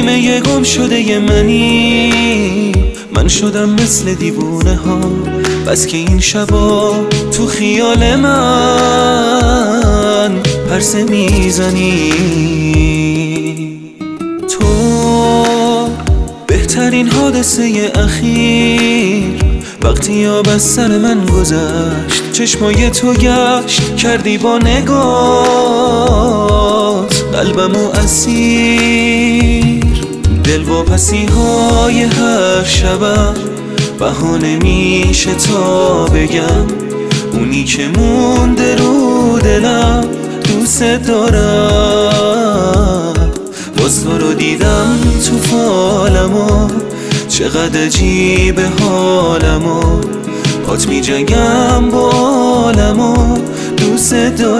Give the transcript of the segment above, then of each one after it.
نیمه گم شده منی، من شدم مثل دیوونه ها. بس که این شبا تو خیال من پرسه میزنی. تو بهترین حادثه اخیر وقتی آب از سر من گذشت، چشمای تو گشت کردی با نگات قلبمو اسیر. دلواپسی های هر شبم بهانه میشه تا بگم اونی که مونده رو دلم دوست دارم. باز تو رو دیدم تو فالمو، چقدر عجیبه حالمو، پات می جنگم با عالمو. دوست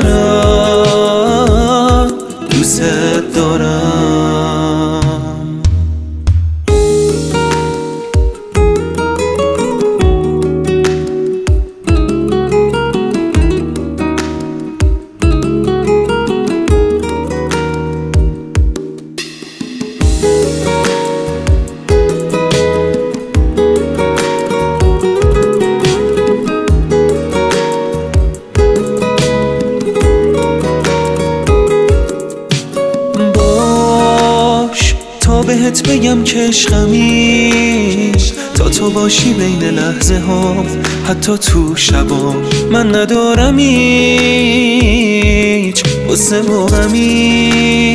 دارم، دوست دارم. بهت بگم که عشقمی تا تو باشی بین لحظه ها، حتی تو شبا من ندارم هیچ غصه و غمی.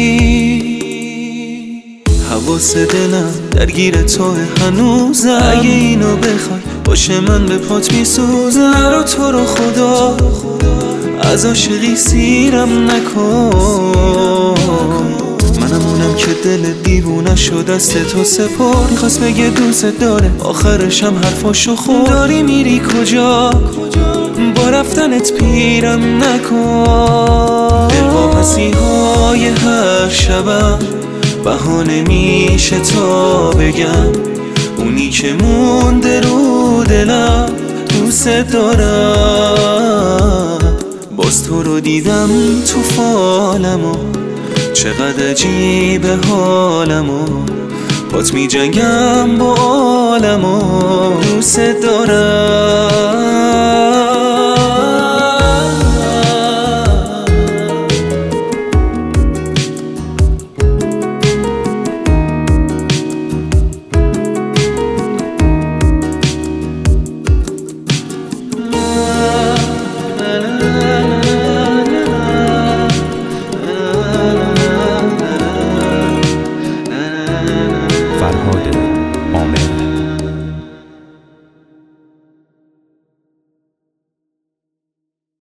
حواس دلم درگیر تو هنوزم، اگه اینو بخوای باشه من به پات میسوزم. نرو تو رو خدا از عاشقی سیرم نکن، منم اونم که دل دیوونه شد دست تو سپرد. میخواست بگه دوست داره آخرشم حرفاشو خورد. داری میری کجا با رفتنت پیرم نکن. دلواپسی های هر شبم بهانه میشه تا بگم اونی که مونده رو دلم دوست دارم. باز تو رو دیدم تو فالمو، چقدر عجیبه حالمو، پات می جنگم با عالمو. دوست دارم.